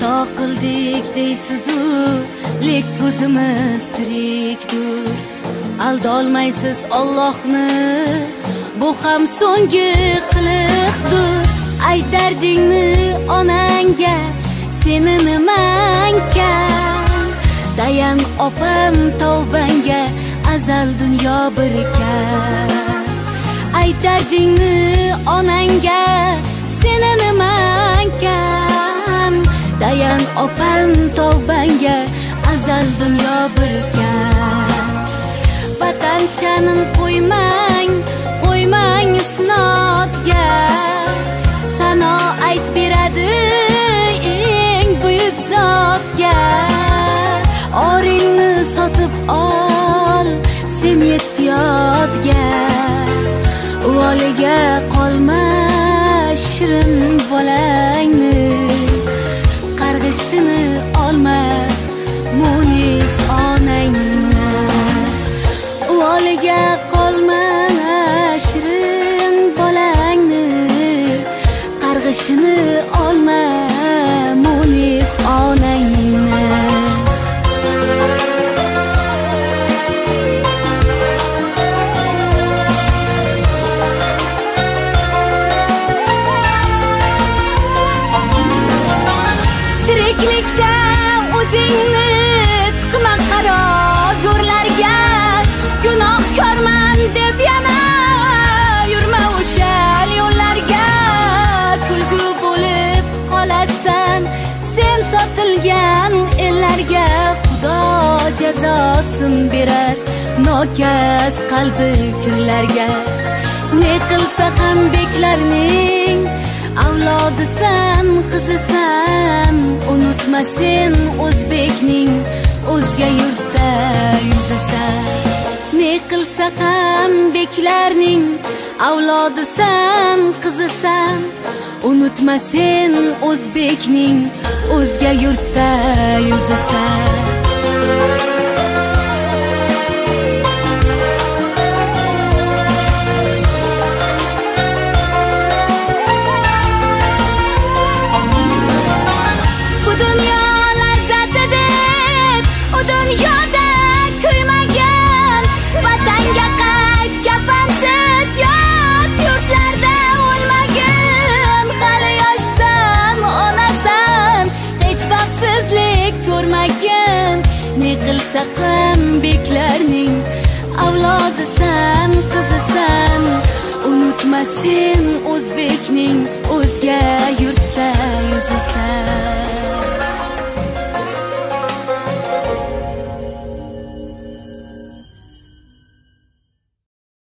Xato qildik deysiz-u, lek ko'zimiz tirikdur. Aldolmaysiz Allohni, bu ham so'nggi qiliqdir. Aytardingni onangga, seni nimangga? Dayan opam tavbangga, azal dunyo bir ekan. Aytardingni onangga, seni nimangga? Dayan opam tavbangga, azal dunyo bir ekan. Vatan sha'nin qo'ymang, qo'ymang isnodga. Sano ayt beradi eng buyuk zotga. Oringni sotib ol, sen ehtiyotga. Uvoliga qolma shirin bolangni, qarg'ishini olma munis onangni. Uvoliga qolma shirin bolangni, qarg'ishini olma munis onangni. Tiriklikda o'zingni tiqma qaro go'rlarga. Gunohkorman deb yana yurma o'sha yo'llarga. Kulgu bo'lib qolasan sen sotilgan ellarga. Xudo jazosin berar nokas qalbi kirlarga. Ne qilsa ham beklarning avlodisan, qizisan. Unutma sen o'zbekning o'zga yurtda yuzisan. Ne qilsa ham beklarning avlodisan, qizisan. Unutma sen o'zbekning o'zga yurtda yuzisan. Bu dunyo lazzati deb u dunyoda kuymagan. Vatanga qayt kafansiz yot yurtlarda o'lmagin. Hali yoshsan, onasan, hech baxtsizlik ko'rmagin. Ne qilsa ham beklarning avlodisan, qizisan. Unutma sen o'zbekning o'zga yurt